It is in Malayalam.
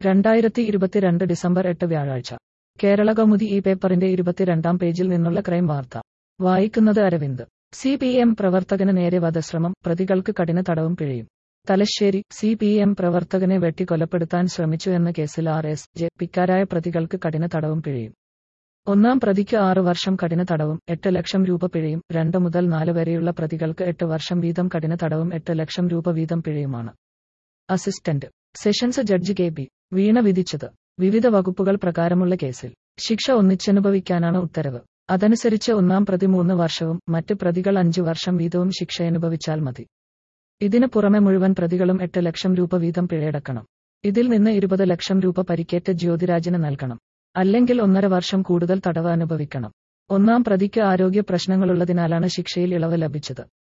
2022 ഡിസംബർ 8 വ്യാഴാഴ്ച കേരളകൗമുദി ഈ പേപ്പറിന്റെ 22-ാം പേജിൽ നിന്നുള്ള ക്രൈം വാർത്ത വായിക്കുന്നത് അരവിന്ദ്. CPM പ്രവർത്തകന് നേരെ വധശ്രമം, പ്രതികൾക്ക് കഠിന തടവും പിഴയും. തലശ്ശേരി. CPM പ്രവർത്തകനെ വെട്ടിക്കൊലപ്പെടുത്താൻ ശ്രമിച്ചു എന്ന കേസിൽ RSJ പിക്കാരായ പ്രതികൾക്ക് കഠിന തടവും പിഴയും. ഒന്നാം പ്രതിക്ക് 6 വർഷം കഠിന തടവും 8 ലക്ഷം രൂപ പിഴയും, 2 മുതൽ 4 വരെയുള്ള പ്രതികൾക്ക് 8 വർഷം വീതം കഠിന തടവും 8 ലക്ഷം രൂപ വീതം പിഴയുമാണ്. Assistant sessions judge KB Veena വിധിച്ചത്. വിവിധ വകുപ്പുകൾ പ്രകാരമുള്ള കേസിൽ ശിക്ഷ ഒന്നിച്ചനുഭവിക്കാനാണ് ഉത്തരവ്. അതനുസരിച്ച് ഒന്നാം പ്രതി 3 വർഷവും മറ്റ് പ്രതികൾ 5 വർഷം വീതവും ശിക്ഷയനുഭവിച്ചാൽ മതി. ഇതിന് പുറമെ മുഴുവൻ പ്രതികളും 8 ലക്ഷം രൂപ വീതം പിഴയടക്കണം. ഇതിൽ നിന്ന് 20 ലക്ഷം രൂപ പരിക്കേറ്റ ജ്യോതിരാജിന് നൽകണം. അല്ലെങ്കിൽ 1.5 വർഷം കൂടുതൽ തടവ് അനുഭവിക്കണം. ഒന്നാം പ്രതിക്ക് ആരോഗ്യ പ്രശ്നങ്ങളുള്ളതിനാലാണ് ശിക്ഷയിൽ ഇളവ് ലഭിച്ചത്.